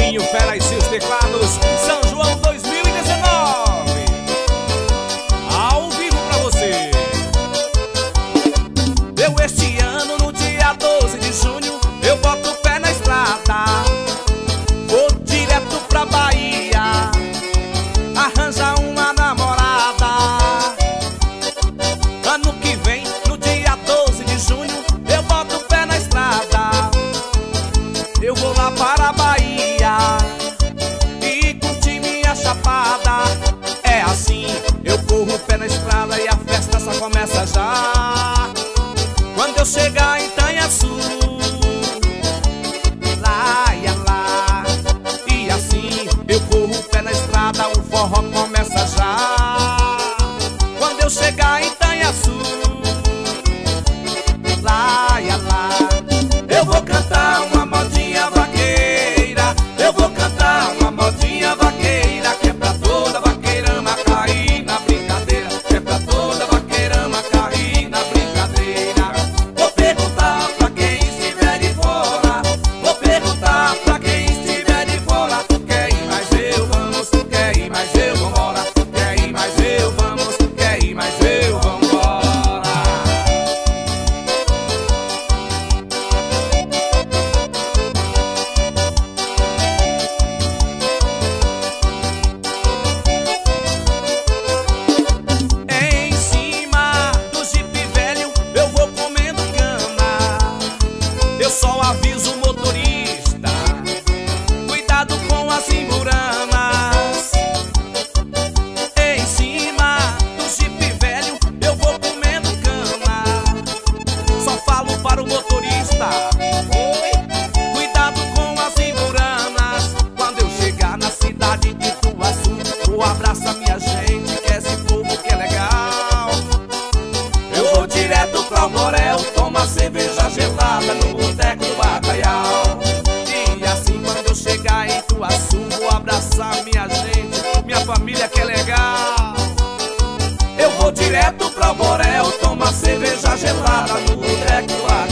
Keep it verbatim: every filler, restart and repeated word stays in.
Toninho Fera e seus teclados, São João dois mil e dezenove, ao vivo pra você. Eu este ano, no dia doze de junho, eu boto o pé na estrada, vou direto pra Bahia, arranjar uma namorada. Ano que vem, no dia doze de junho, eu boto o pé na estrada, eu vou lá para a Bahia e curtir minha chapada. É assim, eu corro o pé na estrada e a festa só começa já. Quando eu chegar em Itanhaçu, lá, ia lá. E assim, eu corro o pé na estrada, o forró começa já. Quando eu chegar em Itanhaçu, lá, ia lá. Eu vou cantar uma modinha vaqueira, eu vou cantar uma modinha vaqueira, que é pra toda vaqueirama cair na brincadeira, que é pra toda vaqueirama cair na brincadeira. Vou perguntar pra quem estiver de fora, vou perguntar pra quem estiver de fora. Quer ir mais eu, vamos, quer ir mais eu, vambora. Quer ir mais eu, vamos, quer ir mais eu, vambora. Em cima do Jeep velho eu vou comendo cana, eu só aviso o motorista, cuidado com as emburanas. Em cima do Jeep velho eu vou comendo cana, só falo para o motorista, oi, cuidado com as emburanas. Quando eu chegar na cidade de Ituaçu, vou abraçar minha gente, que esse povo que é legal. Eu vou direto pra Borel, tomar cerveja gelada no boteco do Bacalhau. E assim, quando eu chegar em Ituaçu, vou abraçar minha gente, minha família que é legal. Eu vou direto pra Borel, tomar cerveja gelada no boteco do Bacalhau.